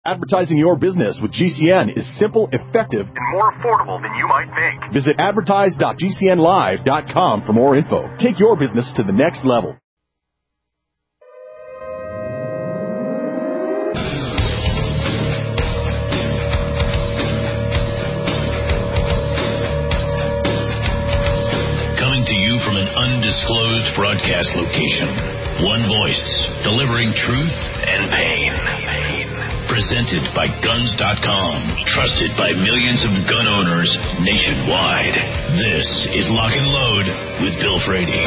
Advertising your business with GCN is simple, effective, and more affordable than you might think. Visit advertise.gcnlive.com for more info. Take your business to the next level. Coming to you from an undisclosed broadcast location. One voice, delivering truth and pain. Presented by Guns.com, trusted by millions of gun owners nationwide. This is Lock and Load with Bill Frady.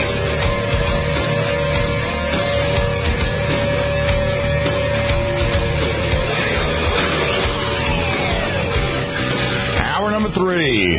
Hour number 3.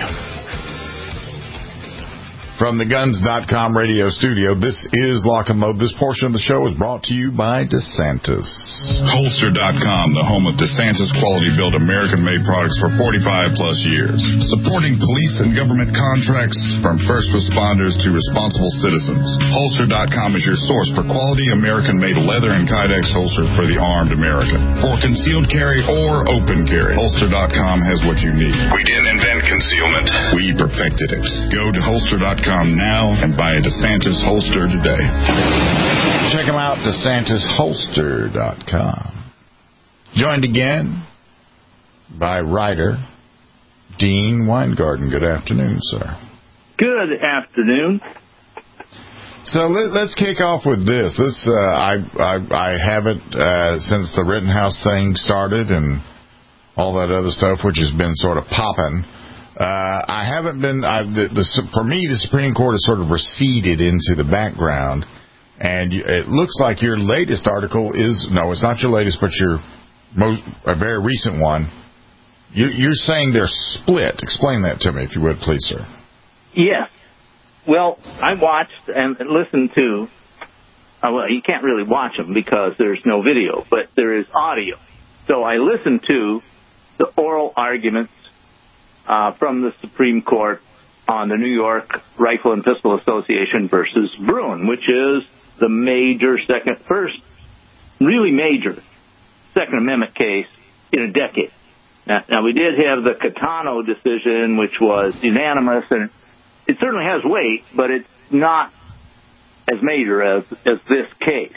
From the Guns.com radio studio, this is Lock and Load. This portion of the show is brought to you by DeSantis. Holster.com, the home of DeSantis quality-built American-made products for 45-plus years. Supporting police and government contracts from first responders to responsible citizens. Holster.com is your source for quality American-made leather and Kydex holsters for the armed American. For concealed carry or open carry, Holster.com has what you need. We didn't invent concealment. We perfected it. Go to Holster.com now and buy a DeSantis holster today. Check them out, DeSantisHolster.com. Joined again by writer Dean Weingarten. Good afternoon, sir. Good afternoon. So let's kick off with this. I haven't since the Rittenhouse thing started and all that other stuff, which has been sort of popping. I haven't been. For me, the Supreme Court has sort of receded into the background, and it looks like your latest article is it's not your latest, but a very recent one. You're saying they're split. Explain that to me, if you would, please, sir. Yes. Well, I watched and listened to. Well, you can't really watch them because there's no video, but there is audio. So I listened to the oral arguments from the Supreme Court on the New York Rifle and Pistol Association versus Bruen, which is the really major Second Amendment case in a decade. Now we did have the Catano decision, which was unanimous, and it certainly has weight, but it's not as major as this case.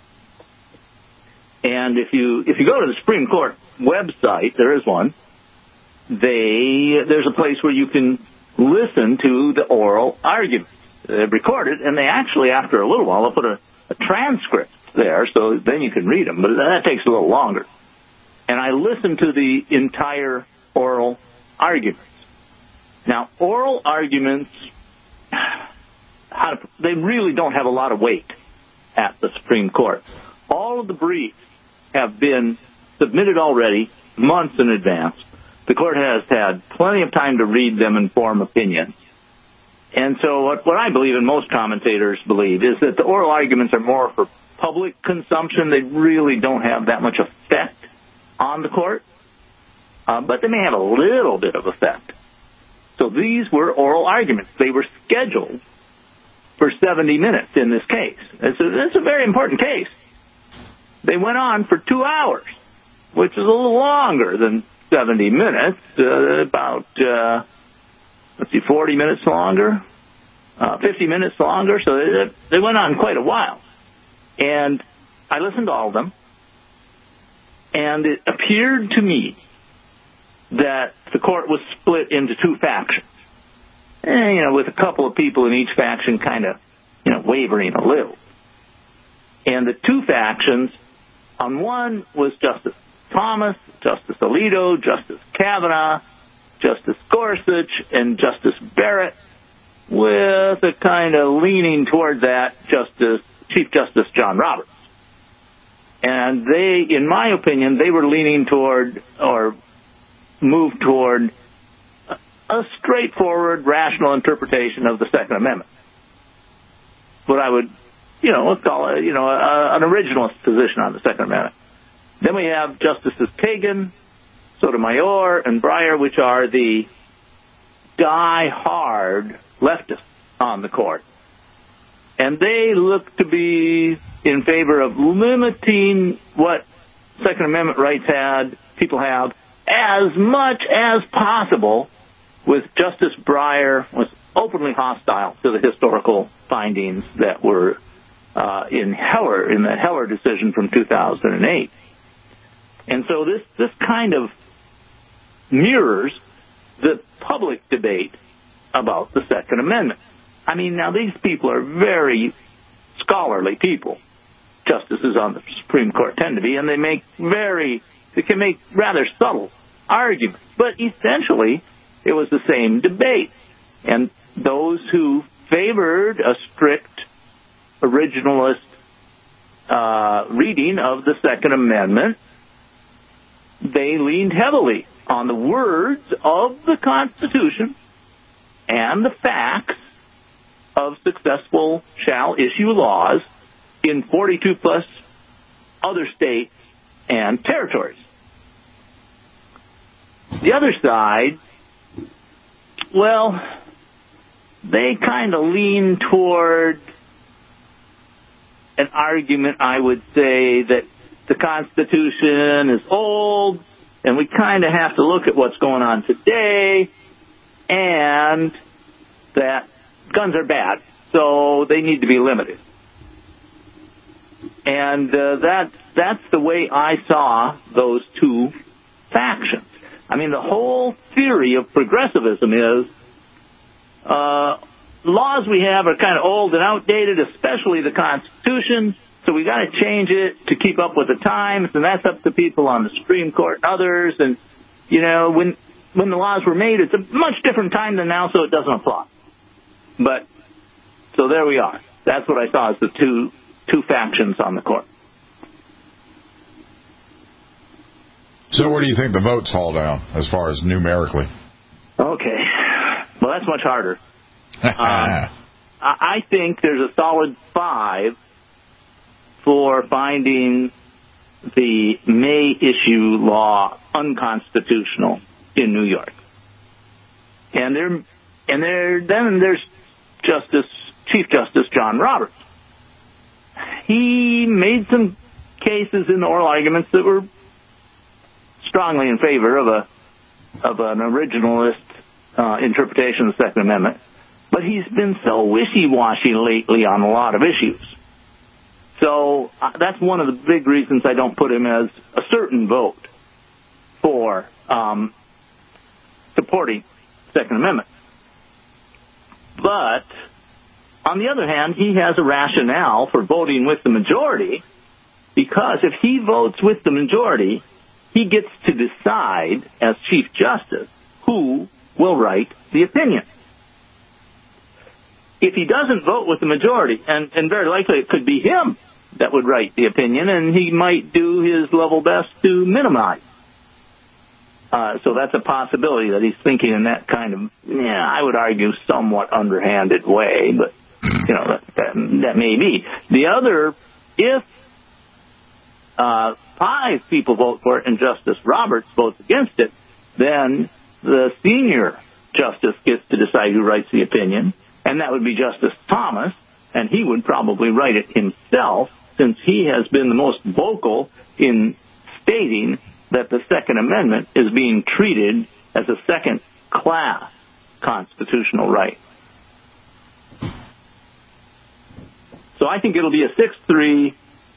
And if you go to the Supreme Court website, there is one. There's a place where you can listen to the oral arguments. They're recorded, and they actually, after a little while, they'll put a transcript there, so then you can read them, but that takes a little longer. And I listened to the entire oral arguments. Now, oral arguments, they really don't have a lot of weight at the Supreme Court. All of the briefs have been submitted already months in advance. The court has had plenty of time to read them and form opinions. And so what I believe, and most commentators believe, is that the oral arguments are more for public consumption. They really don't have that much effect on the court, but they may have a little bit of effect. So these were oral arguments. They were scheduled for 70 minutes in this case. It's a very important case. They went on for 2 hours, which is a little longer than 70 minutes, about 40 minutes longer, 50 minutes longer. So they went on quite a while. And I listened to all of them, and it appeared to me that the court was split into two factions, with a couple of people in each faction kind of, wavering a little. And the two factions, on one was Justice Thomas, Justice Alito, Justice Kavanaugh, Justice Gorsuch, and Justice Barrett, with a kind of leaning toward that Chief Justice John Roberts. And they, in my opinion, they were leaning toward or moved toward a straightforward, rational interpretation of the Second Amendment. What I would, let's call it, an originalist position on the Second Amendment. Then we have Justices Kagan, Sotomayor, and Breyer, which are the die-hard leftists on the court. And they look to be in favor of limiting what Second Amendment rights had people have, as much as possible, with Justice Breyer was openly hostile to the historical findings that were in the Heller decision from 2008. And so this kind of mirrors the public debate about the Second Amendment. I mean, now these people are very scholarly people. Justices on the Supreme Court tend to be, and they can make rather subtle arguments. But essentially, it was the same debate. And those who favored a strict originalist reading of the Second Amendment, they leaned heavily on the words of the Constitution and the facts of successful shall-issue laws in 42-plus other states and territories. The other side, well, they kind of lean toward an argument, I would say, that the Constitution is old, and we kind of have to look at what's going on today, and that guns are bad, so they need to be limited. And that's the way I saw those two factions. I mean, the whole theory of progressivism is laws we have are kind of old and outdated, especially the Constitution, so we got to change it to keep up with the times, and that's up to people on the Supreme Court and others. And, you know, when the laws were made, it's a much different time than now, so it doesn't apply. But, so there we are. That's what I saw as the two factions on the court. So where do you think the votes fall down as far as numerically? Okay. Well, that's much harder. I think there's a solid 5 for finding the May issue law unconstitutional in New York. And then there's Chief Justice John Roberts. He made some cases in the oral arguments that were strongly in favor of an originalist interpretation of the Second Amendment, but he's been so wishy-washy lately on a lot of issues. So that's one of the big reasons I don't put him as a certain vote for supporting the Second Amendment. But on the other hand, he has a rationale for voting with the majority, because if he votes with the majority, he gets to decide as Chief Justice who will write the opinion. If he doesn't vote with the majority, and very likely it could be him that would write the opinion, and he might do his level best to minimize. So that's a possibility that he's thinking in that kind of, I would argue, somewhat underhanded way, but, you know, that may be. The other, if 5 people vote for it and Justice Roberts votes against it, then the senior justice gets to decide who writes the opinion, and that would be Justice Thomas, and he would probably write it himself, since he has been the most vocal in stating that the Second Amendment is being treated as a second-class constitutional right. So I think it'll be a 6-3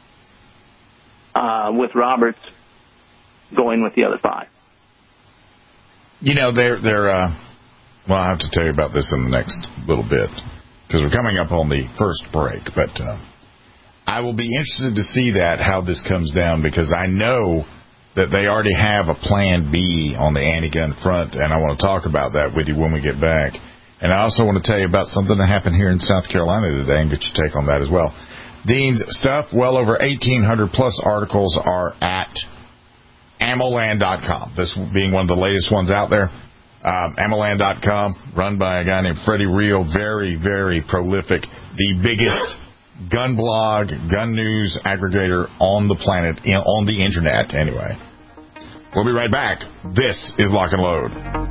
with Roberts going with the other 5. You know, well, I have to tell you about this in the next little bit, because we're coming up on the first break, but I will be interested to see how this comes down, because I know that they already have a plan B on the anti-gun front, and I want to talk about that with you when we get back. And I also want to tell you about something that happened here in South Carolina today and get your take on that as well. Dean's stuff, well over 1,800-plus articles are at AmmoLand.com, this being one of the latest ones out there. AmmoLand.com, run by a guy named Freddie Reel, very, very prolific, the biggest gun blog, gun news aggregator on the planet, on the internet, anyway. We'll be right back. This is Lock and Load.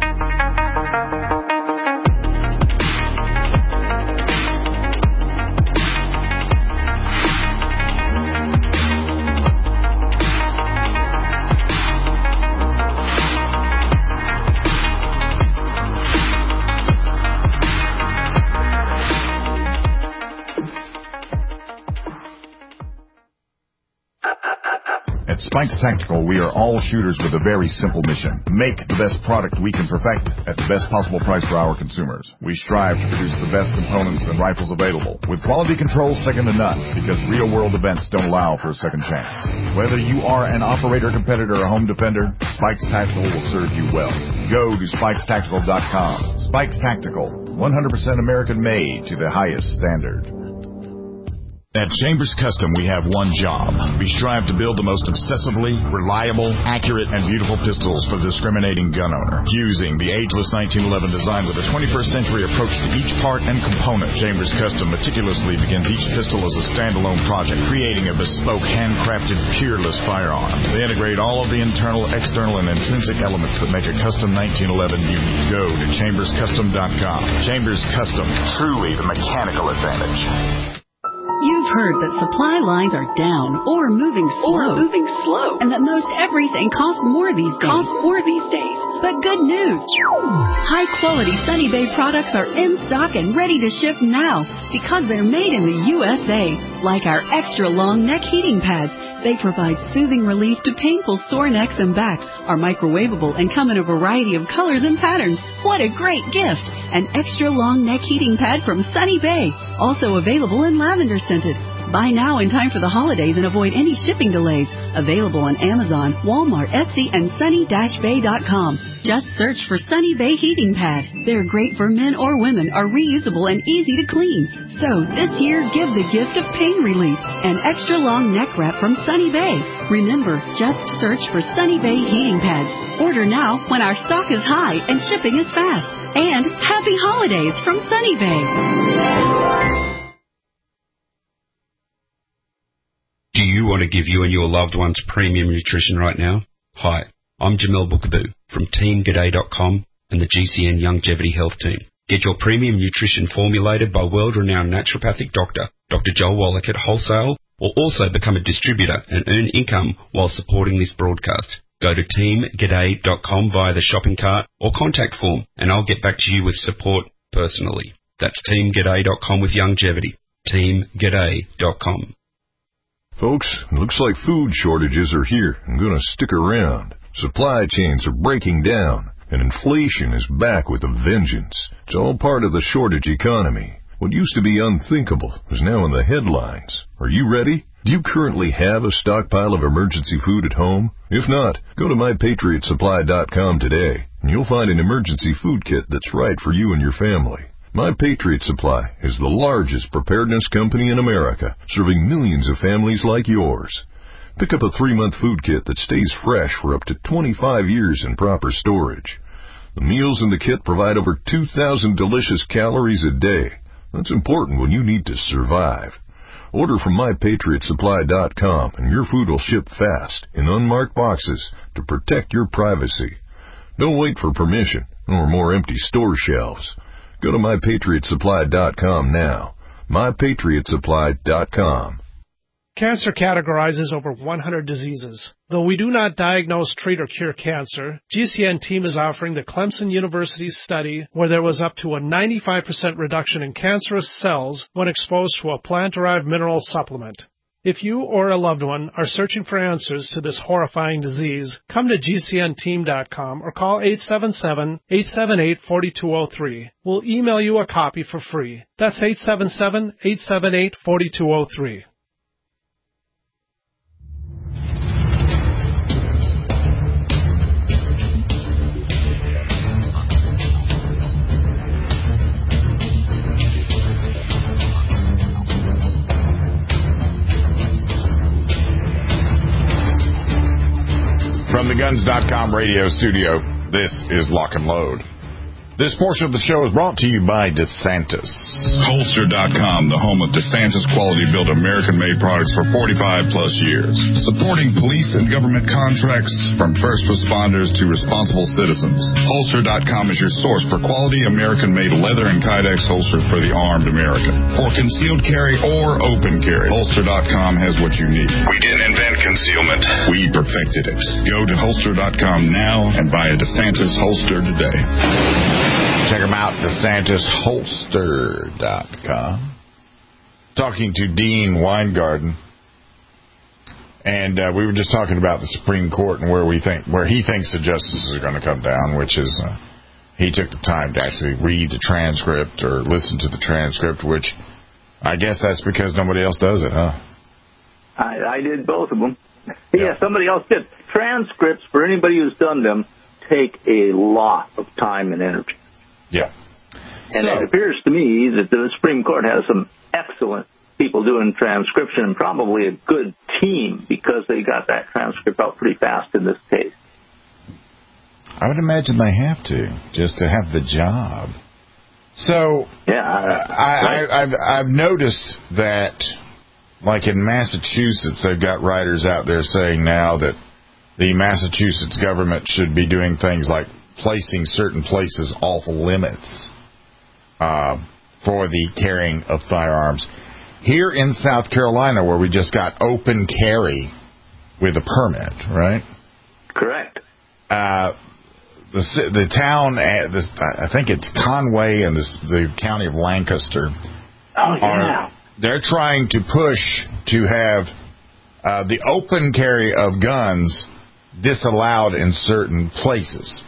Spikes Tactical, we are all shooters with a very simple mission. Make the best product we can perfect at the best possible price for our consumers. We strive to produce the best components and rifles available, with quality control second to none, because real-world events don't allow for a second chance. Whether you are an operator, competitor, or home defender, Spikes Tactical will serve you well. Go to SpikesTactical.com. Spikes Tactical, 100% American-made to the highest standard. At Chambers Custom, we have one job. We strive to build the most obsessively reliable, accurate, and beautiful pistols for the discriminating gun owner. Using the ageless 1911 design with a 21st century approach to each part and component, Chambers Custom meticulously begins each pistol as a standalone project, creating a bespoke, handcrafted, peerless firearm. They integrate all of the internal, external, and intrinsic elements that make a custom 1911 unique. Go to ChambersCustom.com. Chambers Custom, truly the mechanical advantage. You've heard that supply lines are down or moving slow. And that most everything costs more these days. But good news. High-quality Sunny Bay products are in stock and ready to ship now because they're made in the USA. Like our extra-long neck heating pads. They provide soothing relief to painful sore necks and backs, are microwavable, and come in a variety of colors and patterns. What a great gift! An extra-long neck heating pad from Sunny Bay, also available in lavender scented. Buy now in time for the holidays and avoid any shipping delays. Available on Amazon, Walmart, Etsy, and sunny-bay.com. Just search for Sunny Bay Heating Pad. They're great for men or women, are reusable and easy to clean. So this year, give the gift of pain relief. An extra long neck wrap from Sunny Bay. Remember, just search for Sunny Bay Heating Pads. Order now when our stock is high and shipping is fast. And happy holidays from Sunny Bay. Do you want to give you and your loved ones premium nutrition right now? Hi, I'm Jamel Bookaboo from TeamGaday.com and the GCN Longevity Health Team. Get your premium nutrition formulated by world-renowned naturopathic doctor, Dr. Joel Wallach at Wholesale, or also become a distributor and earn income while supporting this broadcast. Go to TeamGaday.com via the shopping cart or contact form, and I'll get back to you with support personally. That's TeamGaday.com with longevity. TeamGaday.com. Folks, it looks like food shortages are here and going to stick around. Supply chains are breaking down, and inflation is back with a vengeance. It's all part of the shortage economy. What used to be unthinkable is now in the headlines. Are you ready? Do you currently have a stockpile of emergency food at home? If not, go to MyPatriotSupply.com today, and you'll find an emergency food kit that's right for you and your family. My Patriot Supply is the largest preparedness company in America, serving millions of families like yours. Pick up a 3-month food kit that stays fresh for up to 25 years in proper storage. The meals in the kit provide over 2,000 delicious calories a day. That's important when you need to survive. Order from MyPatriotSupply.com and your food will ship fast in unmarked boxes to protect your privacy. Don't wait for permission or more empty store shelves. Go to MyPatriotSupply.com now. MyPatriotSupply.com. Cancer categorizes over 100 diseases. Though we do not diagnose, treat, or cure cancer, GCN team is offering the Clemson University study where there was up to a 95% reduction in cancerous cells when exposed to a plant-derived mineral supplement. If you or a loved one are searching for answers to this horrifying disease, come to GCNteam.com or call 877-878-4203. We'll email you a copy for free. That's 877-878-4203. From the Guns.com radio studio, this is Lock and Load. This portion of the show is brought to you by DeSantis. Holster.com, the home of DeSantis quality-built American-made products for 45-plus years. Supporting police and government contracts from first responders to responsible citizens. Holster.com is your source for quality American-made leather and Kydex holsters for the armed American. For concealed carry or open carry, Holster.com has what you need. We didn't invent concealment. We perfected it. Go to Holster.com now and buy a DeSantis holster today. Check them out, DeSantisHolster.com. Talking to Dean Weingarten. And we were just talking about the Supreme Court and where he thinks the justices are going to come down, which is he took the time to actually read the transcript or listen to the transcript, which I guess that's because nobody else does it, huh? I did both of them. Yeah, somebody else did. Transcripts, for anybody who's done them, take a lot of time and energy. Yeah. And it appears to me that the Supreme Court has some excellent people doing transcription and probably a good team because they got that transcript out pretty fast in this case. I would imagine they have to, just to have the job. So, I've noticed that, like in Massachusetts, they've got writers out there saying now that the Massachusetts government should be doing things like placing certain places off limits for the carrying of firearms. Here in South Carolina, where we just got open carry with a permit, right? Correct. The town, I think it's Conway and the county of Lancaster. Oh, yeah. They're trying to push to have the open carry of guns disallowed in certain places.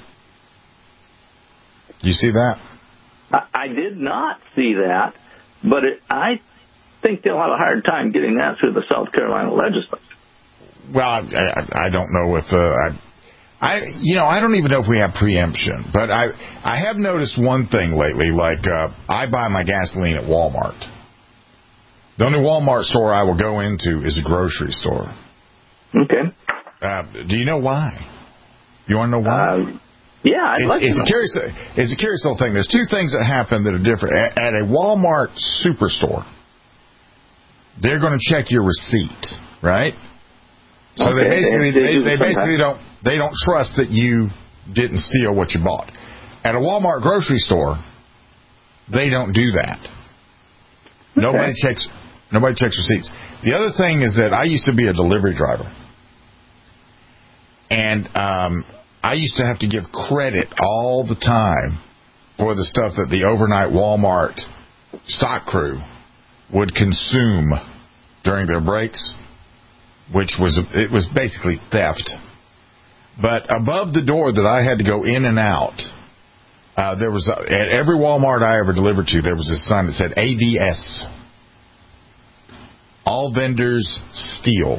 You see that? I did not see that, but I think they'll have a hard time getting that through the South Carolina legislature. Well, I don't know if I don't even know if we have preemption, but I have noticed one thing lately. Like I buy my gasoline at Walmart. The only Walmart store I will go into is a grocery store. Okay. Do you know why? You want to know why? Yeah, it's a curious little thing. There's two things that happen that are different. At a Walmart superstore, they're going to check your receipt, right? So okay. they basically don't trust that you didn't steal what you bought. At a Walmart grocery store, they don't do that. Okay. Nobody checks receipts. The other thing is that I used to be a delivery driver, and I used to have to give credit all the time for the stuff that the overnight Walmart stock crew would consume during their breaks, which was basically theft. But above the door that I had to go in and out, there was at every Walmart I ever delivered to, there was a sign that said AVS. All vendors steal.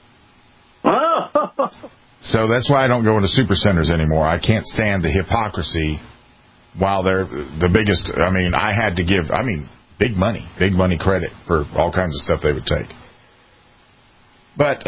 So that's why I don't go into supercenters anymore. I can't stand the hypocrisy while they're the biggest. I mean, I had to give, big money credit for all kinds of stuff they would take. But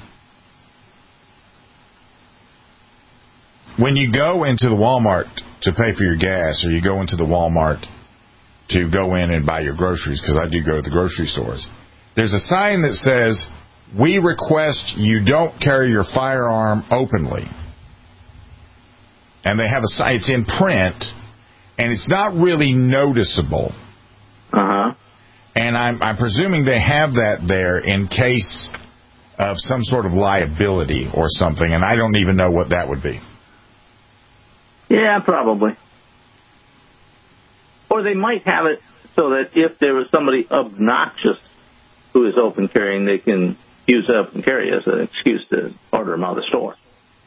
when you go into the Walmart to pay for your gas, or you go into the Walmart to go in and buy your groceries, because I do go to the grocery stores, there's a sign that says, "We request you don't carry your firearm openly." And they have a sign, it's in print, and it's not really noticeable. Uh-huh. And I'm presuming they have that there in case of some sort of liability or something, and I don't even know what that would be. Yeah, probably. Or they might have it so that if there was somebody obnoxious who is open carrying, they can use open carry as an excuse to order them out of the store.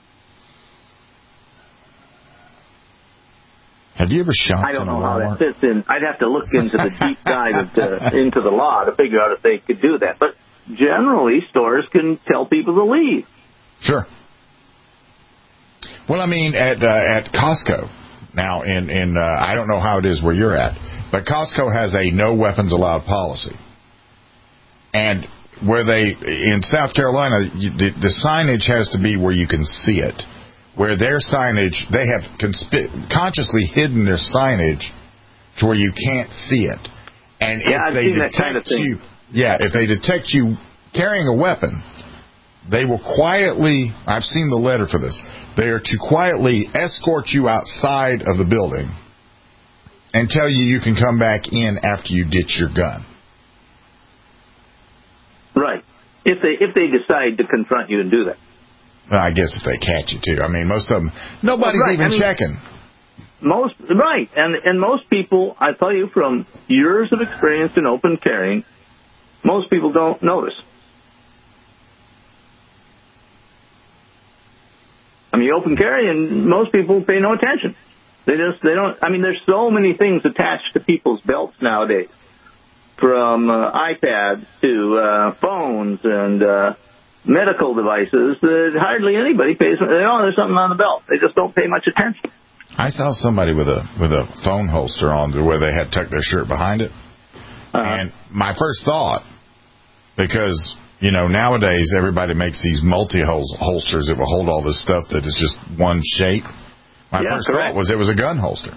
Have you ever shopped I don't in a know how Walmart? that fits in. I'd have to look into the deep dive into the law to figure out if they could do that. But generally, stores can tell people to leave. Sure. Well, I mean, at Costco, now, in I don't know how it is where you're at, but Costco has a no weapons allowed policy. And where in South Carolina, the signage has to be where you can see it. Where their signage, they have consciously hidden their signage to where you can't see it. And if they detect you carrying a weapon, they will quietly, I've seen the letter for this, they are to quietly escort you outside of the building and tell you can come back in after you ditch your gun. Right. If they decide to confront you and do that. Well, I guess if they catch you too. I mean, most of them, nobody's even checking. Right. And most people, I tell you from years of experience in open carrying, most people don't notice. I mean, open carry, and most people pay no attention. They don't. I mean, there's so many things attached to people's belts nowadays, from iPads to phones and medical devices, that hardly anybody pays. There's something on the belt. They just don't pay much attention. I saw somebody with a phone holster on where they had tucked their shirt behind it. And my first thought, because, nowadays everybody makes these multi-holsters that will hold all this stuff that is just one shape. My first thought was it was a gun holster.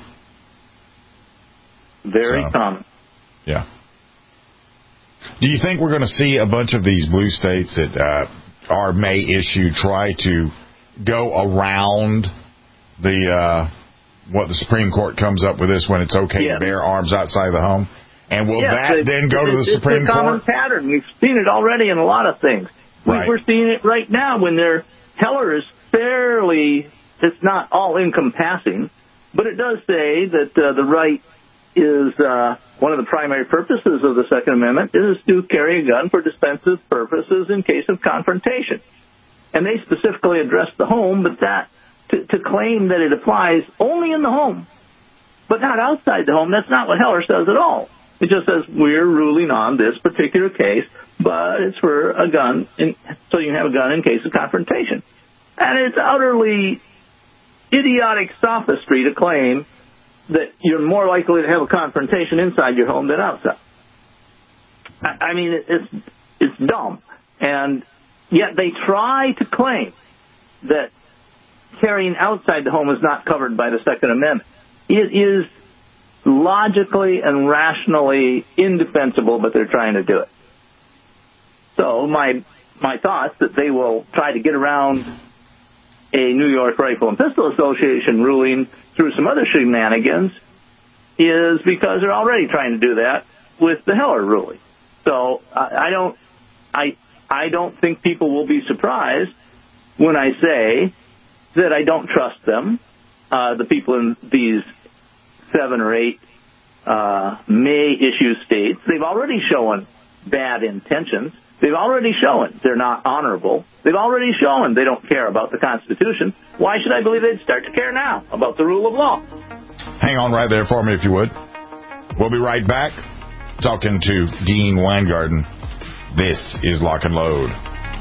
Very common. Yeah. Do you think we're going to see a bunch of these blue states that may issue try to go around what the Supreme Court comes up with this when it's okay to bear arms outside the home? And will that then go to the Supreme Court? It's a common pattern. We've seen it already in a lot of things. Right. We're seeing it right now when Heller is fairly, it's not all encompassing, but it does say that the right is one of the primary purposes of the Second Amendment is to carry a gun for defensive purposes in case of confrontation. And they specifically address the home, but to claim that it applies only in the home, but not outside the home, that's not what Heller says at all. It just says we're ruling on this particular case, but it's for a gun, so you can have a gun in case of confrontation. And it's utterly idiotic sophistry to claim that you're more likely to have a confrontation inside your home than outside. I mean, it's dumb. And yet they try to claim that carrying outside the home is not covered by the Second Amendment. It is logically and rationally indefensible, but they're trying to do it. So my thoughts that they will try to get around a New York Rifle and Pistol Association ruling through some other shenanigans is because they're already trying to do that with the Heller ruling. So I don't think people will be surprised when I say that I don't trust them, the people in these 7 or 8 may issue states. They've already shown bad intentions. They've already shown they're not honorable. They've already shown they don't care about the Constitution. Why should I believe they'd start to care now about the rule of law? Hang on right there for me, if you would. We'll be right back talking to Dean Weingarten. This is Lock and Load.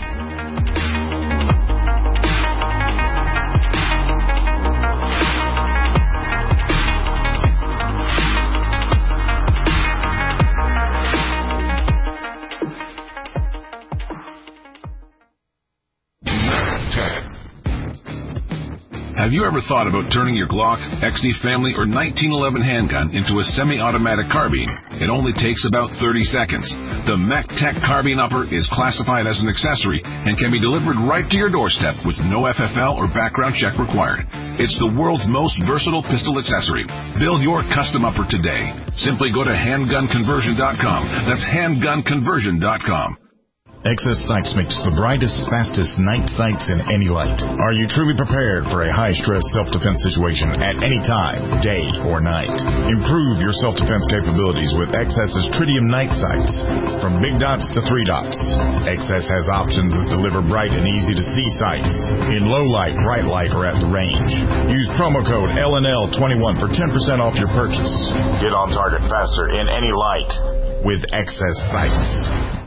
Have you ever thought about turning your Glock, XD Family, or 1911 handgun into a semi-automatic carbine? It only takes about 30 seconds. The MechTech Carbine Upper is classified as an accessory and can be delivered right to your doorstep with no FFL or background check required. It's the world's most versatile pistol accessory. Build your custom upper today. Simply go to handgunconversion.com. That's handgunconversion.com. XS Sights makes the brightest, fastest night sights in any light. Are you truly prepared for a high-stress self-defense situation at any time, day or night? Improve your self-defense capabilities with XS's Tritium night sights. From big dots to 3 dots, XS has options that deliver bright and easy-to-see sights in low light, bright light, or at the range. Use promo code LNL21 for 10% off your purchase. Get on target faster in any light with XS Sights.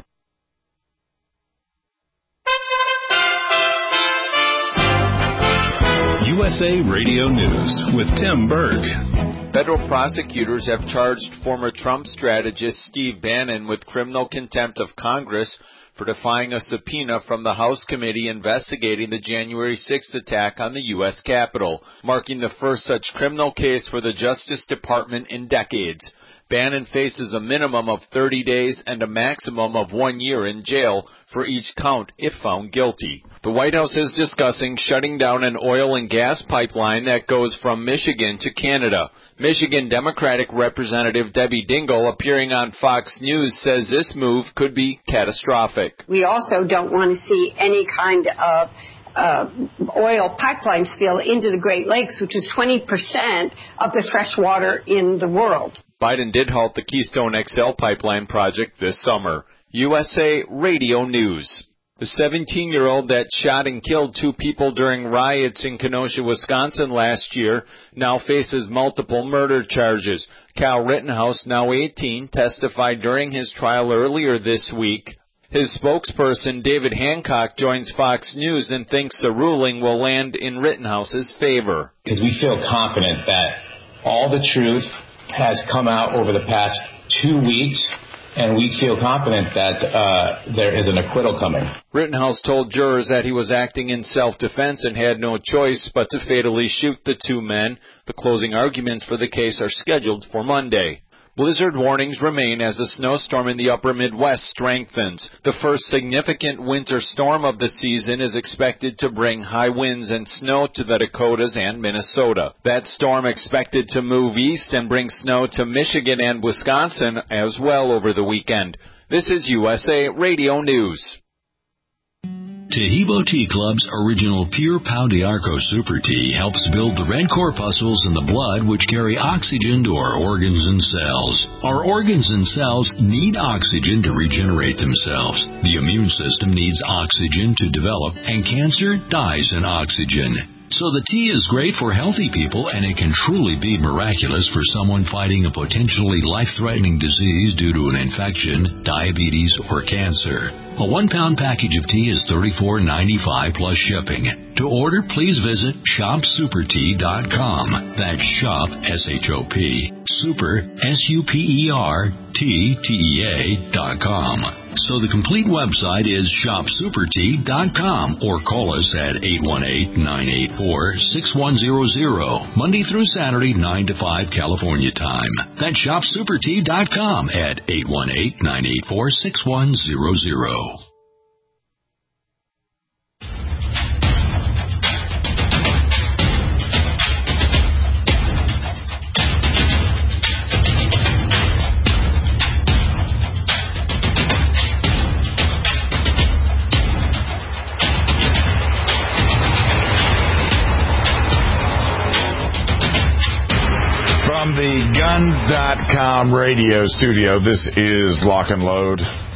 USA Radio News with Tim Berg. Federal prosecutors have charged former Trump strategist Steve Bannon with criminal contempt of Congress for defying a subpoena from the House committee investigating the January 6th attack on the U.S. Capitol, marking the first such criminal case for the Justice Department in decades. Bannon faces a minimum of 30 days and a maximum of 1 year in jail for each count if found guilty. The White House is discussing shutting down an oil and gas pipeline that goes from Michigan to Canada. Michigan Democratic Representative Debbie Dingell, appearing on Fox News, says this move could be catastrophic. We also don't want to see any kind of oil pipeline spill into the Great Lakes, which is 20% of the fresh water in the world. Biden did halt the Keystone XL pipeline project this summer. USA Radio News. The 17-year-old that shot and killed 2 people during riots in Kenosha, Wisconsin last year now faces multiple murder charges. Cal Rittenhouse, now 18, testified during his trial earlier this week. His spokesperson, David Hancock, joins Fox News and thinks the ruling will land in Rittenhouse's favor. Because we feel confident that all the truth has come out over the past 2 weeks, and we feel confident that there is an acquittal coming. Rittenhouse told jurors that he was acting in self-defense and had no choice but to fatally shoot the 2 men. The closing arguments for the case are scheduled for Monday. Blizzard warnings remain as a snowstorm in the upper Midwest strengthens. The first significant winter storm of the season is expected to bring high winds and snow to the Dakotas and Minnesota. That storm expected to move east and bring snow to Michigan and Wisconsin as well over the weekend. This is USA Radio News. Tahibo Tea Club's original Pure Pau d'Arco Super Tea helps build the red corpuscles in the blood which carry oxygen to our organs and cells. Our organs and cells need oxygen to regenerate themselves. The immune system needs oxygen to develop, and cancer dies in oxygen. So the tea is great for healthy people, and it can truly be miraculous for someone fighting a potentially life-threatening disease due to an infection, diabetes, or cancer. A 1-pound package of tea is $34.95 plus shipping. To order, please visit shopsupertea.com. That's shop, S-H-O-P, super, S-U-P-E-R-T-T-E-A.com. So the complete website is shopsupertea.com, or call us at 818-984-6100, Monday through Saturday, 9 to 5 California time. That's shopsupertea.com at 818-984-6100. From the Guns.com radio studio, this is Lock and Load.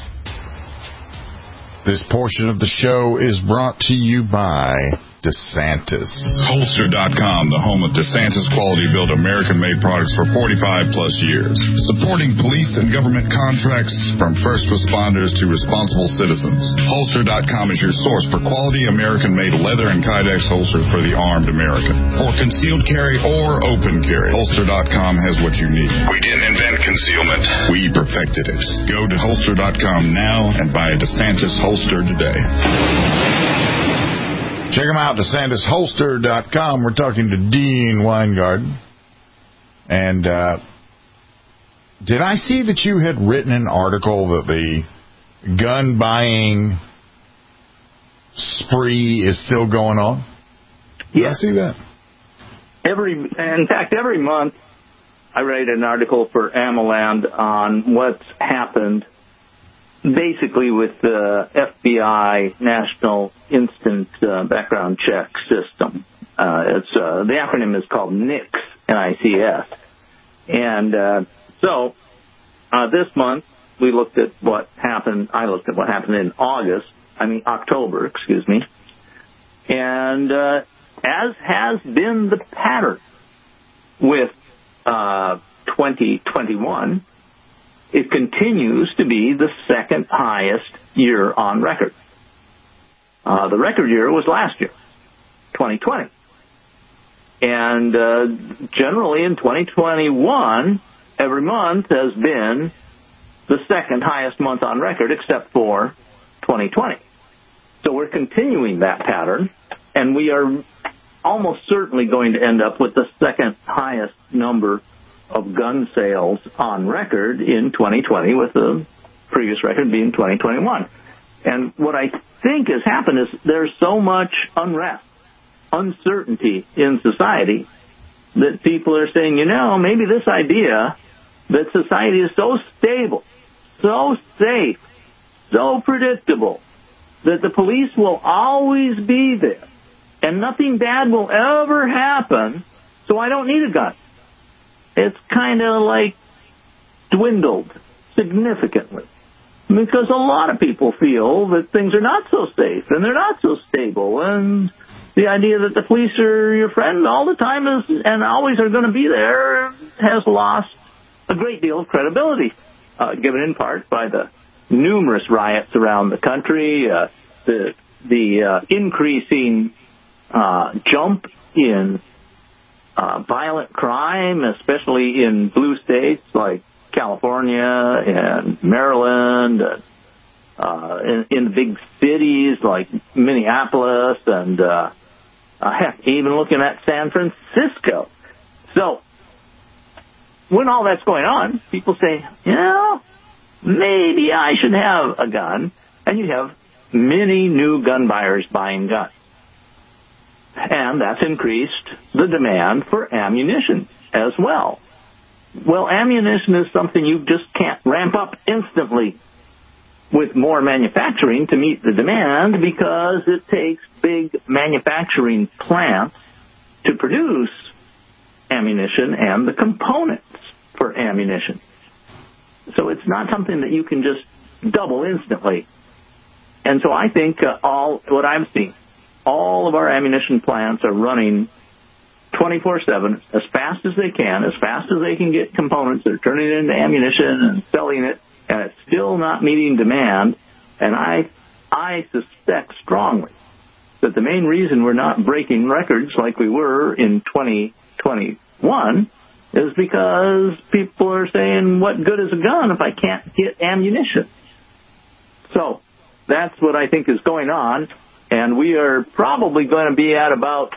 This portion of the show is brought to you by DeSantis. Holster.com, the home of DeSantis quality-built American-made products for 45 plus years. Supporting police and government contracts from first responders to responsible citizens. Holster.com is your source for quality American-made leather and Kydex holsters for the armed American. For concealed carry or open carry, Holster.com has what you need. We didn't invent concealment. We perfected it. Go to Holster.com now and buy a DeSantis holster today. Check them out, DeSantisHolster.com. We're talking to Dean Weingarten. And did I see that you had written an article that the gun buying spree is still going on? Yeah. I see that. In fact, every month I write an article for AmmoLand on what's happened basically with the FBI National Instant Background Check System. The acronym is called NICS, N-I-C-S. And so this month we looked at what happened. I looked at what happened in October, and as has been the pattern with 2021. It continues to be the second highest year on record. The record year was last year, 2020. And generally in 2021, every month has been the second highest month on record except for 2020. So we're continuing that pattern, and we are almost certainly going to end up with the second highest number of gun sales on record in 2020, with the previous record being 2021. And what I think has happened is there's so much unrest, uncertainty in society that people are saying, maybe this idea that society is so stable, so safe, so predictable, that the police will always be there and nothing bad will ever happen, so I don't need a gun. It's kind of like dwindled significantly. because a lot of people feel that things are not so safe and they're not so stable, and the idea that the police are your friend all the time and always are going to be there has lost a great deal of credibility, given in part by the numerous riots around the country, the increasing jump in violent crime, especially in blue states like California and Maryland, in the big cities like Minneapolis, and heck, even looking at San Francisco. So when all that's going on, people say, maybe I should have a gun, and you have many new gun buyers buying guns. And that's increased the demand for ammunition as well. Well, ammunition is something you just can't ramp up instantly with more manufacturing to meet the demand, because it takes big manufacturing plants to produce ammunition and the components for ammunition. So it's not something that you can just double instantly. And so I think what I've seen, all of our ammunition plants are running 24/7, as fast as they can get components. They're turning it into ammunition and selling it, and it's still not meeting demand. And I suspect strongly that the main reason we're not breaking records like we were in 2021 is because people are saying, what good is a gun if I can't get ammunition? So that's what I think is going on, and we are probably going to be at about,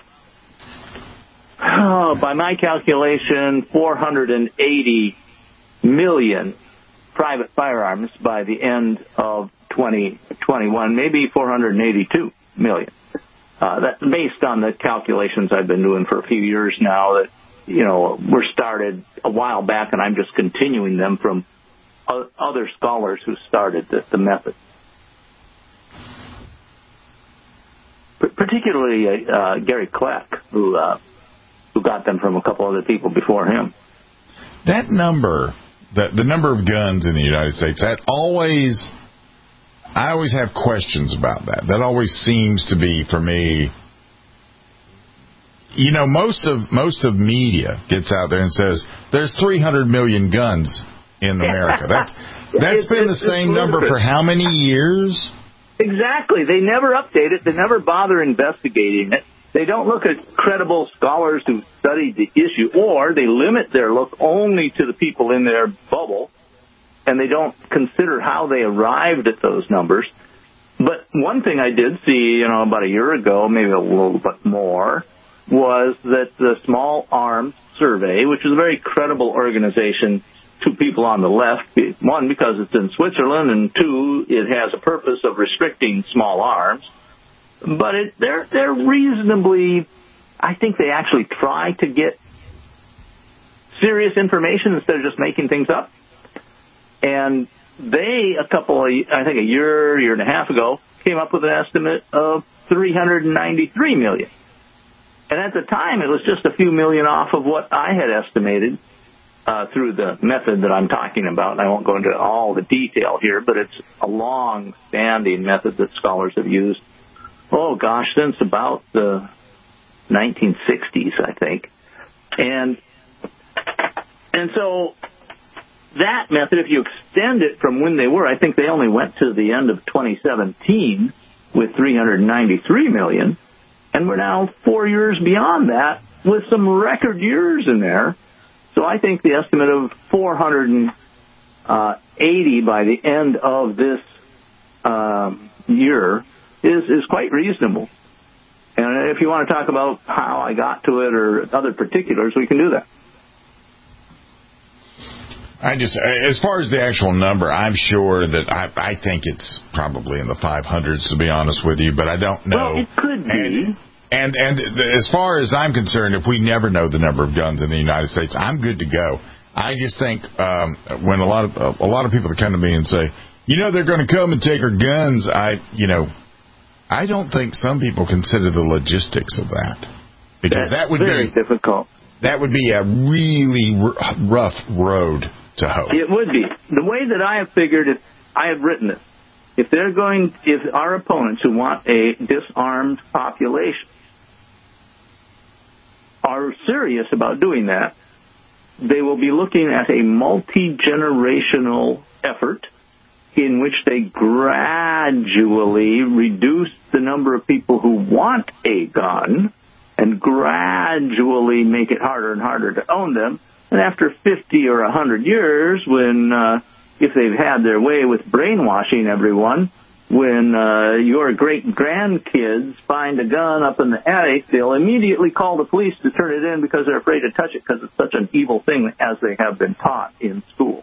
by my calculation, 480 million private firearms by the end of 2021, maybe 482 million. That's based on the calculations I've been doing for a few years now that, were started a while back, and I'm just continuing them from other scholars who started the method. Particularly Gary Kleck, who got them from a couple other people before him. That number, the number of guns in the United States, I always have questions about that. That always seems to be, for me, most of media gets out there and says there's 300 million guns in America. That's been the same number for how many years? Exactly. They never update it. They never bother investigating it. They don't look at credible scholars who studied the issue, or they limit their look only to the people in their bubble, and they don't consider how they arrived at those numbers. But one thing I did see, about a year ago, maybe a little bit more, was that the Small Arms Survey, which is a very credible organization, two people on the left, one, because it's in Switzerland, and two, it has a purpose of restricting small arms. But they're reasonably, I think they actually try to get serious information instead of just making things up. And they, a year and a half ago, came up with an estimate of 393 million. And at the time, it was just a few million off of what I had estimated through the method that I'm talking about. And I won't go into all the detail here, but it's a long-standing method that scholars have used, since about the 1960s, I think. And so that method, if you extend it from when they were, I think they only went to the end of 2017 with 393 million. And we're now 4 years beyond that with some record years in there. So I think the estimate of 480 by the end of this year is quite reasonable. And if you want to talk about how I got to it or other particulars, we can do that. As far as the actual number, I'm sure that I think it's probably in the 500s, to be honest with you, but I don't know. Well, it could be. And as far as I'm concerned, if we never know the number of guns in the United States, I'm good to go. I just think when a lot of people come to me and say, they're going to come and take our guns, I don't think some people consider the logistics of that, because that would be very difficult. That would be a really rough road to hoe. It would be. The way that I have figured it, I have written this. If our opponents who want a disarmed population are serious about doing that, they will be looking at a multi-generational effort in which they gradually reduce the number of people who want a gun and gradually make it harder and harder to own them. And after 50 or 100 years, when if they've had their way with brainwashing everyone, when your great-grandkids find a gun up in the attic, they'll immediately call the police to turn it in because they're afraid to touch it because it's such an evil thing, as they have been taught in school.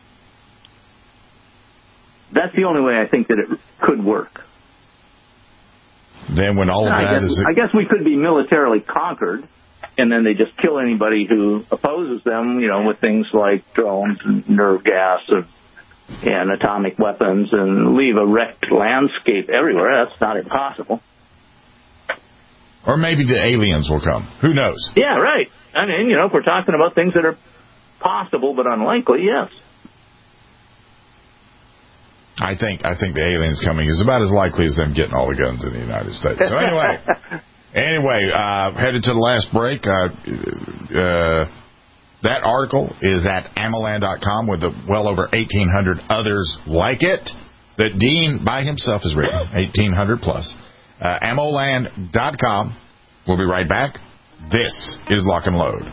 That's the only way I think that it could work. Then when all of that I guess we could be militarily conquered, and then they just kill anybody who opposes them, with things like drones and nerve gas and atomic weapons, and leave a wrecked landscape everywhere. That's not impossible. Or maybe the aliens will come. Who knows? Yeah, right. I mean, if we're talking about things that are possible but unlikely, yes. I think the aliens coming is about as likely as them getting all the guns in the United States. So anyway, headed to the last break. That article is at AmmoLand.com with well over 1,800 others like it that Dean by himself has written, 1,800 plus. AmmoLand.com. We'll be right back. This is Lock and Load.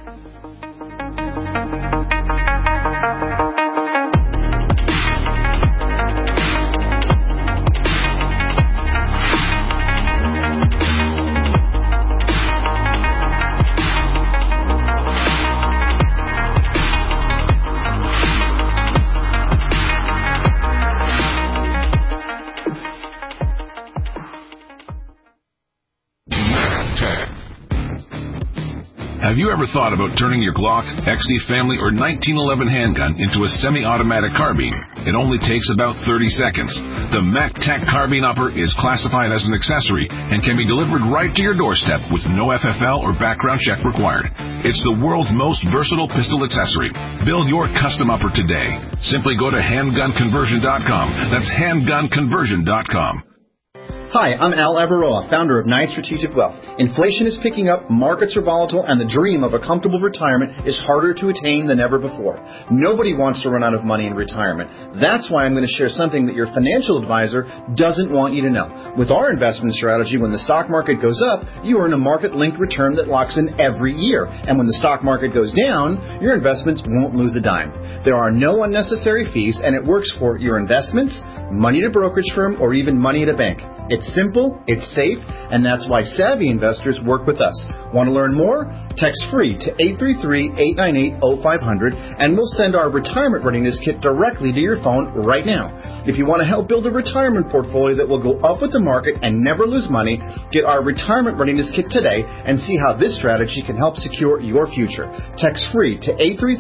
Have you ever thought about turning your Glock, XD Family, or 1911 handgun into a semi-automatic carbine? It only takes about 30 seconds. The MacTac Carbine Upper is classified as an accessory and can be delivered right to your doorstep with no FFL or background check required. It's the world's most versatile pistol accessory. Build your custom upper today. Simply go to handgunconversion.com. That's handgunconversion.com. Hi, I'm Al Avaroa, founder of Knight Strategic Wealth. Inflation is picking up, markets are volatile, and the dream of a comfortable retirement is harder to attain than ever before. Nobody wants to run out of money in retirement. That's why I'm going to share something that your financial advisor doesn't want you to know. With our investment strategy, when the stock market goes up, you earn a market-linked return that locks in every year. And when the stock market goes down, your investments won't lose a dime. There are no unnecessary fees, and it works for your investments, money at a brokerage firm, or even money at a bank. It's simple, it's safe, and that's why savvy investors work with us. Want to learn more? Text free to 833-898-0500, and we'll send our retirement readiness kit directly to your phone right now. If you want to help build a retirement portfolio that will go up with the market and never lose money, get our retirement readiness kit today and see how this strategy can help secure your future. Text free to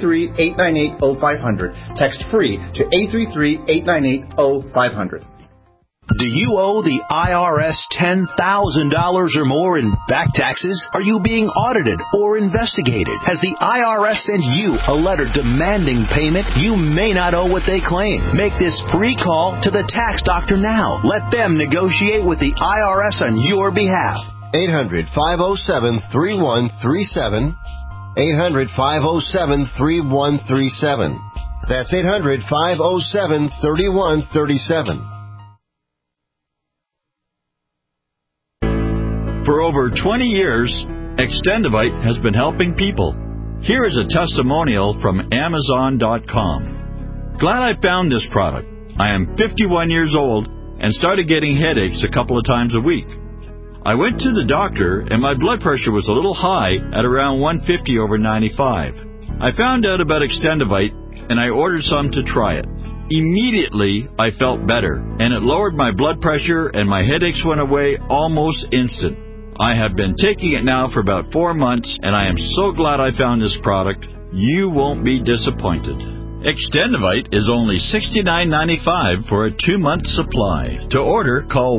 833-898-0500. Text free to 833-898-0500. Do you owe the IRS $10,000 or more in back taxes? Are you being audited or investigated? Has the IRS sent you a letter demanding payment? You may not owe what they claim. Make this free call to the tax doctor now. Let them negotiate with the IRS on your behalf. 800-507-3137. 800-507-3137. That's 800-507-3137. For over 20 years, Extendivite has been helping people. Here is a testimonial from Amazon.com. Glad I found this product. I am 51 years old and started getting headaches a couple of times a week. I went to the doctor and my blood pressure was a little high at around 150/95. I found out about Extendivite and I ordered some to try it. Immediately, I felt better, and it lowered my blood pressure and my headaches went away almost instant. I have been taking it now for about 4 months, and I am so glad I found this product. You won't be disappointed. Extendivite is only $69.95 for a 2-month supply. To order, call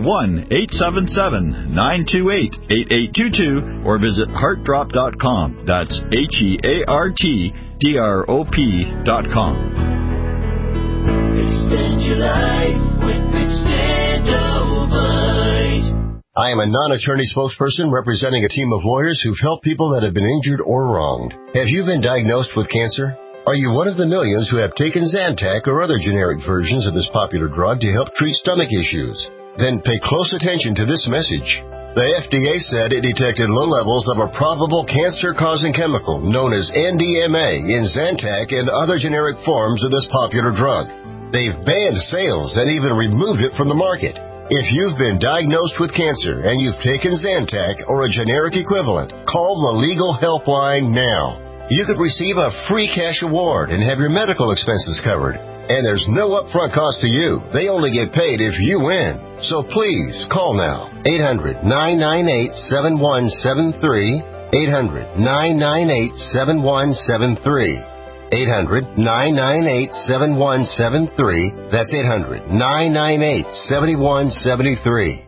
1-877-928-8822 or visit heartdrop.com. That's HEARTDROP.com. Extend your life with Extendovite. I am a non-attorney spokesperson representing a team of lawyers who've helped people that have been injured or wronged. Have you been diagnosed with cancer? Are you one of the millions who have taken Zantac or other generic versions of this popular drug to help treat stomach issues? Then pay close attention to this message. The FDA said it detected low levels of a probable cancer-causing chemical known as NDMA in Zantac and other generic forms of this popular drug. They've banned sales and even removed it from the market. If you've been diagnosed with cancer and you've taken Zantac or a generic equivalent, call the legal helpline now. You could receive a free cash award and have your medical expenses covered. And there's no upfront cost to you. They only get paid if you win. So please, call now. 800-998-7173. 800-998-7173. 800-998-7173. That's 800-998-7173.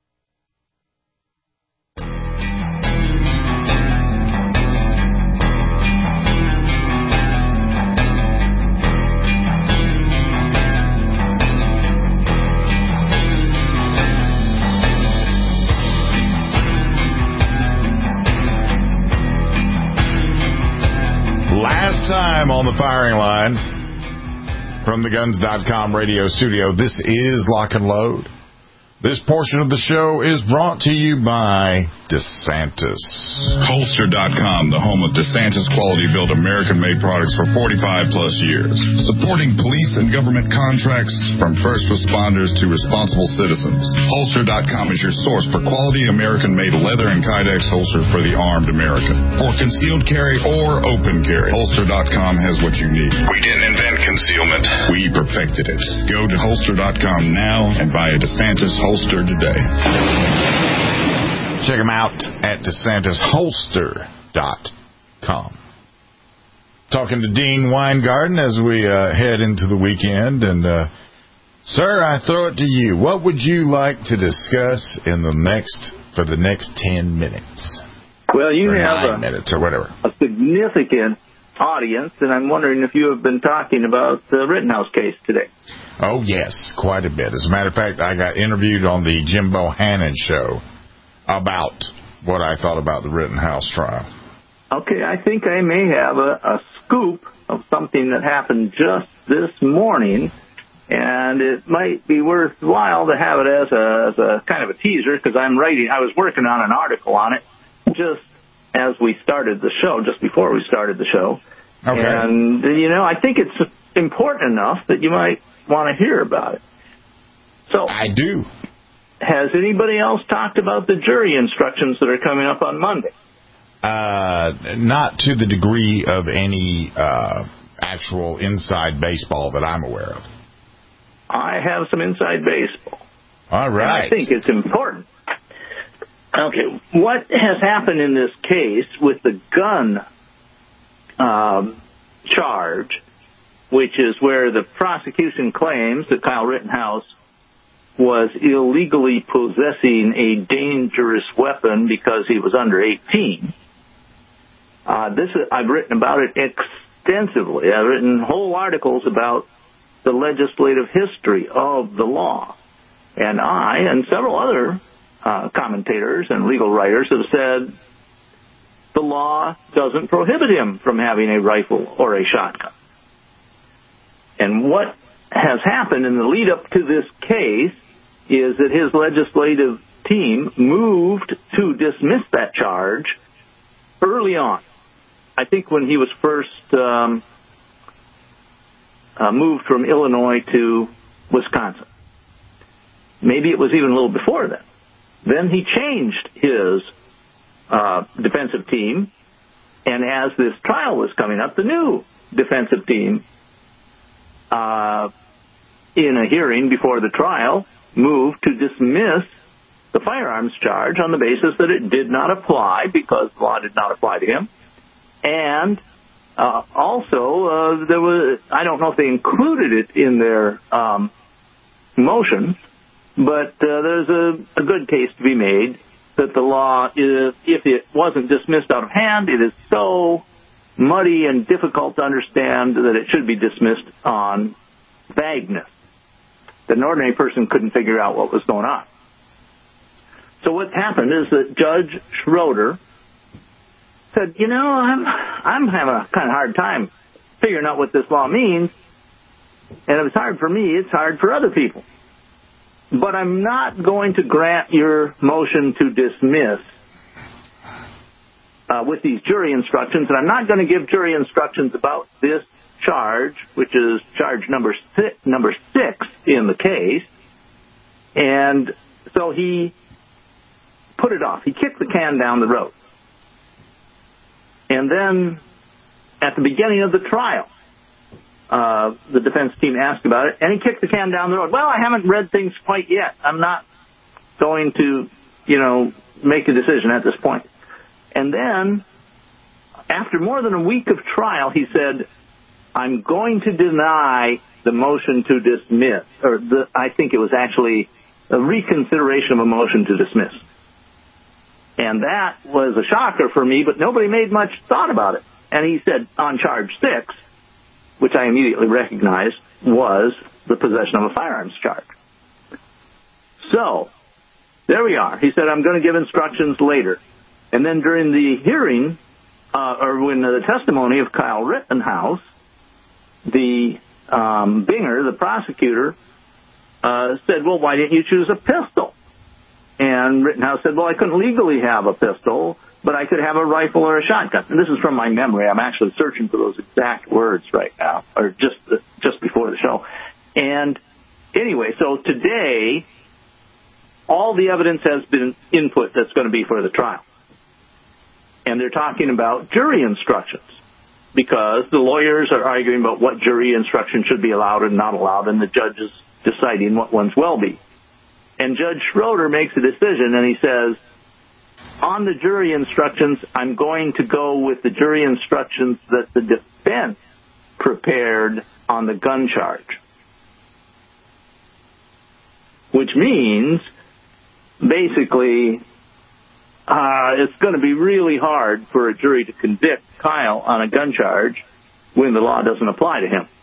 Last time on the firing line from the Guns.com radio studio, this is Lock and Load. This portion of the show is brought to you by DeSantis. Holster.com, the home of DeSantis quality-built American-made products for 45-plus years. Supporting police and government contracts from first responders to responsible citizens. Holster.com is your source for quality American-made leather and Kydex holsters for the armed American. For concealed carry or open carry, Holster.com has what you need. We didn't invent concealment. We perfected it. Go to Holster.com now and buy a DeSantis holster today. Check them out at DeSantisHolster.com. Talking to Dean Weingarten as we head into the weekend. And, sir, I throw it to you. What would you like to discuss for the next 10 minutes? Well, you have 9 minutes or whatever. A significant audience, and I'm wondering if you have been talking about the Rittenhouse case today. Oh, yes, quite a bit. As a matter of fact, I got interviewed on the Jim Bohannon show about what I thought about the Rittenhouse trial. Okay, I think I may have a scoop of something that happened just this morning, and it might be worthwhile to have it as a kind of a teaser, because I was working on an article on it just as we started the show, just before we started the show. Okay. And, I think it's important enough that you might want to hear about it. So I do. Has anybody else talked about the jury instructions that are coming up on Monday? Not to the degree of any actual inside baseball that I'm aware of. I have some inside baseball. All right. And I think it's important. Okay, what has happened in this case with the gun charge, which is where the prosecution claims that Kyle Rittenhouse was illegally possessing a dangerous weapon because he was under 18. I've written about it extensively. I've written whole articles about the legislative history of the law. And I and several other commentators and legal writers have said the law doesn't prohibit him from having a rifle or a shotgun. And what has happened in the lead up to this case is that his legislative team moved to dismiss that charge early on. I think when he was first moved from Illinois to Wisconsin. Maybe it was even a little before that. Then he changed his defensive team, and as this trial was coming up, the new defensive team, in a hearing before the trial, moved to dismiss the firearms charge on the basis that it did not apply because the law did not apply to him. And also, there was, I don't know if they included it in their motion, but there's a good case to be made that the law is, if it wasn't dismissed out of hand, it is so muddy and difficult to understand that it should be dismissed on vagueness that an ordinary person couldn't figure out what was going on. So what happened is that Judge Schroeder said, I'm having a kind of hard time figuring out what this law means, and if it's hard for me, it's hard for other people. But I'm not going to grant your motion to dismiss with these jury instructions, and I'm not going to give jury instructions about this charge, which is charge number six in the case. And so he put it off. He kicked the can down the road. And then at the beginning of the trial, the defense team asked about it, and he kicked the can down the road. Well, I haven't read things quite yet. I'm not going to, make a decision at this point. And then, after more than a week of trial, he said, I'm going to deny the motion to dismiss, I think it was actually a reconsideration of a motion to dismiss. And that was a shocker for me, but nobody made much thought about it. And he said, on charge 6, which I immediately recognized was the possession of a firearms charge. So, there we are. He said, I'm going to give instructions later. And then during the hearing, when the testimony of Kyle Rittenhouse, the Binger, the prosecutor, said, well, why didn't you choose a pistol? And Rittenhouse said, well, I couldn't legally have a pistol, but I could have a rifle or a shotgun. And this is from my memory. I'm actually searching for those exact words right now, or just before the show. And anyway, so today, all the evidence has been input that's going to be for the trial. And they're talking about jury instructions because the lawyers are arguing about what jury instructions should be allowed and not allowed, and the judge is deciding what ones will be. And Judge Schroeder makes a decision, and he says, on the jury instructions, I'm going to go with the jury instructions that the defense prepared on the gun charge. Which means, basically, it's going to be really hard for a jury to convict Kyle on a gun charge when the law doesn't apply to him.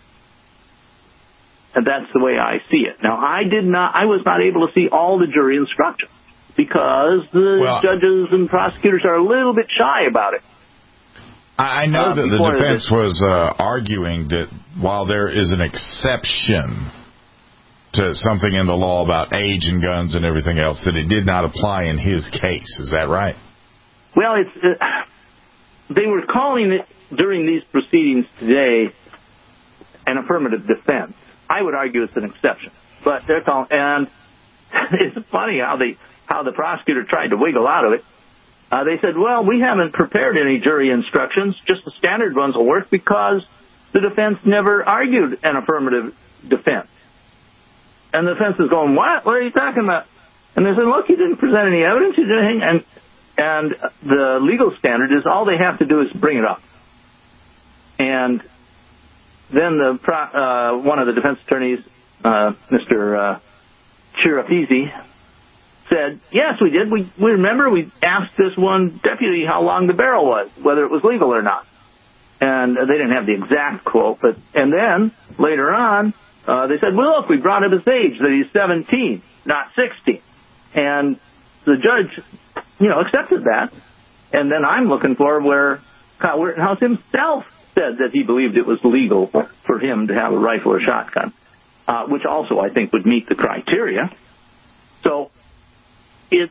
And that's the way I see it. Now, I was not able to see all the jury instructions because the judges and prosecutors are a little bit shy about it. I know that the defense was arguing that while there is an exception to something in the law about age and guns and everything else, that it did not apply in his case. Is that right? Well, they were calling it during these proceedings today an affirmative defense. I would argue it's an exception, but they're calling, and it's funny how the prosecutor tried to wiggle out of it. They said, well, we haven't prepared any jury instructions, just the standard ones will work because the defense never argued an affirmative defense. And the defense is going, what? What are you talking about? And they said, look, you didn't present any evidence, you did anything. And the legal standard is all they have to do is bring it up. And then one of the defense attorneys, Mr. Chirafisi, said, yes, we did. We remember we asked this one deputy how long the barrel was, whether it was legal or not. And they didn't have the exact quote, and then later on, they said, well, look, we brought up his age, that he's 17, not 16. And the judge, accepted that. And then I'm looking for where Kyle Rittenhouse himself said that he believed it was legal for him to have a rifle or shotgun, which also I think would meet the criteria. So it's,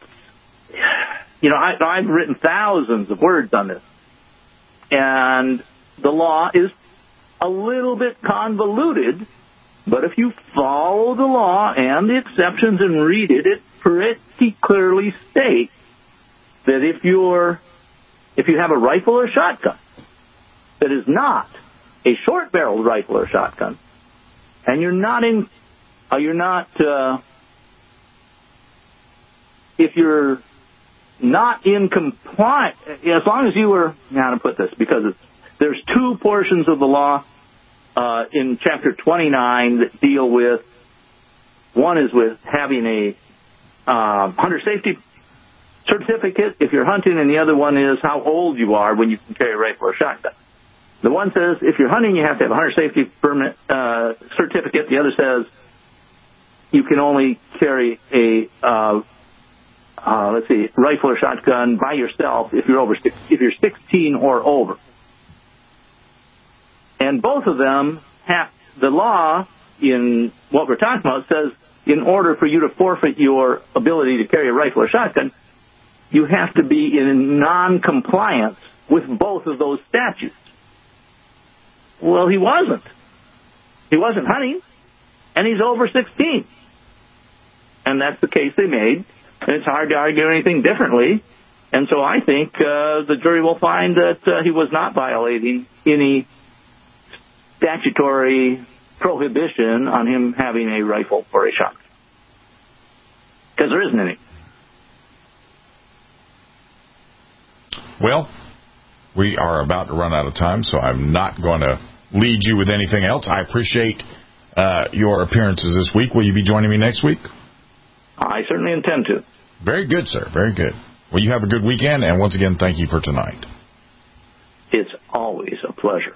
I've written thousands of words on this. And the law is a little bit convoluted, but if you follow the law and the exceptions and read it, it pretty clearly states that if you have a rifle or shotgun that is not a short-barreled rifle or shotgun, and if you're not in compliance, as long as you were, how to put this, because there's two portions of the law in Chapter 29 that deal with, one is with having a hunter safety certificate if you're hunting, and the other one is how old you are when you can carry a rifle or shotgun. The one says if you're hunting, you have to have a hunter safety permit certificate. The other says you can only carry a rifle or shotgun by yourself if you're 16 or over. And both of them have the law in what we're talking about says in order for you to forfeit your ability to carry a rifle or shotgun, you have to be in non-compliance with both of those statutes. Well, he wasn't. He wasn't hunting, and he's over 16. And that's the case they made, and it's hard to argue anything differently. And so I think the jury will find that he was not violating any statutory prohibition on him having a rifle or a shotgun, because there isn't any. Well, we are about to run out of time, so I'm not going to lead you with anything else. I appreciate your appearances this week. Will you be joining me next week? I certainly intend to. Very good, sir. Very good. Well, you have a good weekend, and once again, thank you for tonight. It's always a pleasure.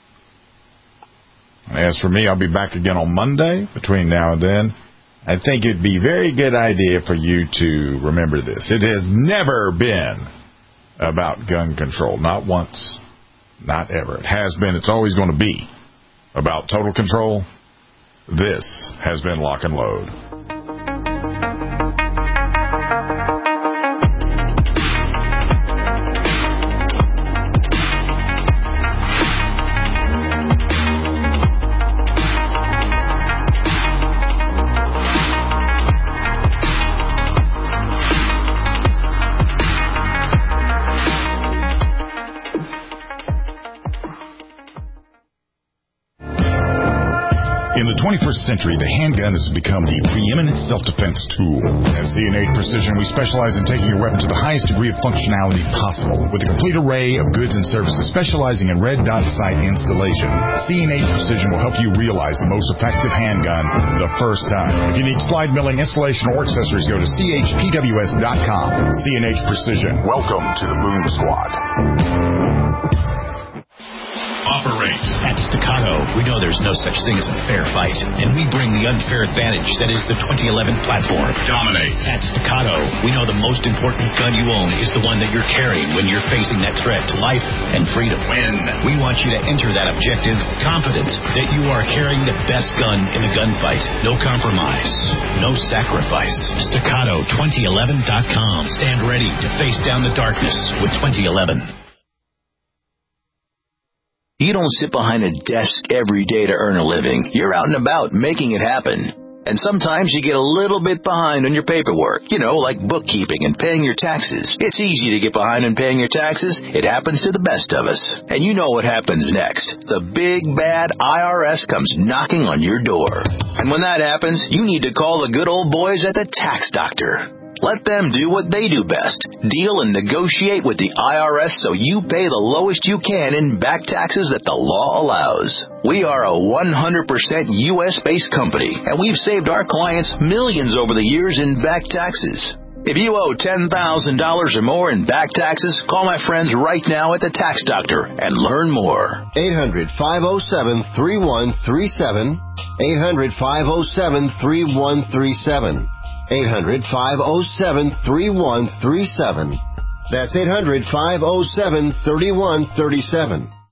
As for me, I'll be back again on Monday. Between now and then, I think it'd be a very good idea for you to remember this. It has never been about gun control. Not once. Not ever. It has been. It's always going to be about total control. This has been Lock and Load. In the 21st century, the handgun has become the preeminent self-defense tool. At C&H Precision, we specialize in taking your weapon to the highest degree of functionality possible. With a complete array of goods and services specializing in red dot sight installation, C&H Precision will help you realize the most effective handgun the first time. If you need slide milling, installation, or accessories, go to chpws.com. C&H Precision. Welcome to the Boom Squad. Operate. At Staccato, we know there's no such thing as a fair fight, and we bring the unfair advantage that is the 2011 platform. Dominate. At Staccato, we know the most important gun you own is the one that you're carrying when you're facing that threat to life and freedom. Win. We want you to enter that objective confident that you are carrying the best gun in the gunfight. No compromise. No sacrifice. Staccato2011.com. Stand ready to face down the darkness with 2011. You don't sit behind a desk every day to earn a living. You're out and about making it happen. And sometimes you get a little bit behind on your paperwork, like bookkeeping and paying your taxes. It's easy to get behind on paying your taxes. It happens to the best of us. And you know what happens next. The big, bad IRS comes knocking on your door. And when that happens, you need to call the good old boys at the Tax Doctor. Let them do what they do best. Deal and negotiate with the IRS so you pay the lowest you can in back taxes that the law allows. We are a 100% U.S.-based company, and we've saved our clients millions over the years in back taxes. If you owe $10,000 or more in back taxes, call my friends right now at the Tax Doctor and learn more. 800-507-3137. 800-507-3137. 800-507-3137. That's 800-507-3137.